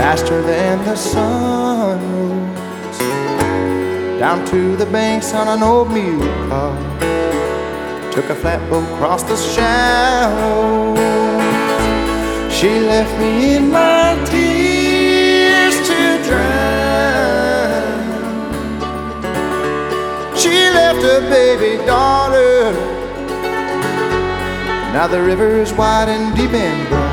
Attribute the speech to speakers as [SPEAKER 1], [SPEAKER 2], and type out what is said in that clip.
[SPEAKER 1] faster than the sun moves, down to the banks on an old mule car. Took a flatboat across the shallows. She left me in my tears to drown. She left a baby daughter. Now the river is wide and deep and brown.